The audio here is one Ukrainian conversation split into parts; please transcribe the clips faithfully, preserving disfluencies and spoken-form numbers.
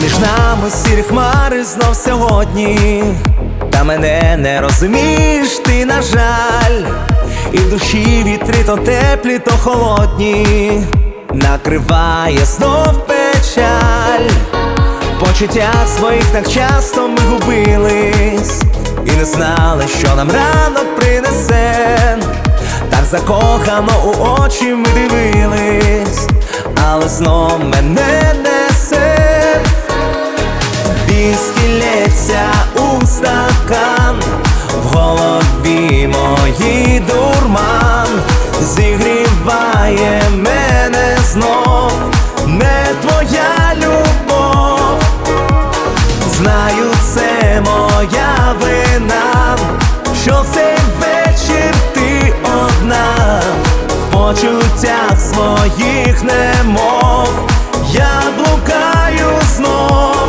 Між нами сірі хмари знов сьогодні, та мене не розумієш ти, на жаль. І в душі вітри то теплі, то холодні, накриває знов печаль. Почуття своїх так часто ми губились і не знали, що нам ранок принесе. Так закохано у очі ми дивились, але знов мене несе. Віскі лється у стакан, в голові моїй дурман. Зігріває мене знов не твоя любов. Знаю, це моя вина, що в цей вечір ти одна. В почуттях своїх немов я блукаю знов.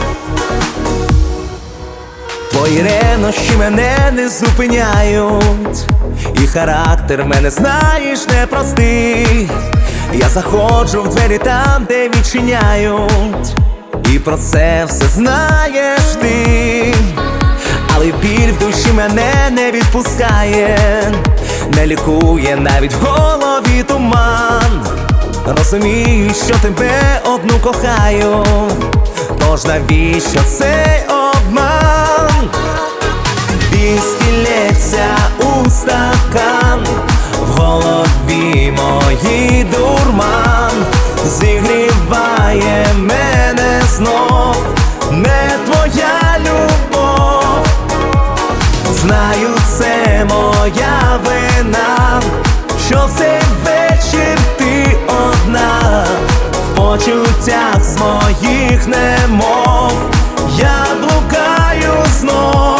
Твої ревнощі мене не зупиняють, і характер мене, знаєш, непростий. Я заходжу в двері там, де відчиняють, і про це все знаєш ти. Але біль в душі мене не відпускає, не лікує навіть в голові туман. Розумію, що тебе одну кохаю, тож навіщо цей обман? Віскі лється у стакан, в голові моїй дурман. Зігріває мене знов не твоя любов. Знаю, це моя вина, що в цей вечір ти одна. В почуттях своїх немов я блукаю знов.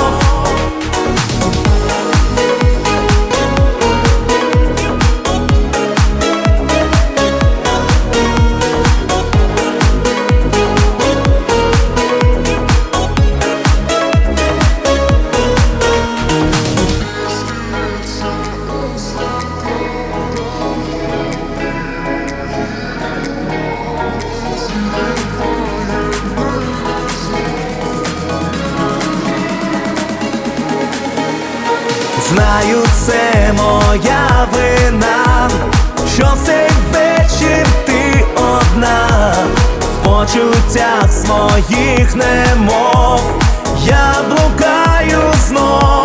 Знаю, це моя вина, що в цей вечір ти одна. В почуттях своїх немов я блукаю знов.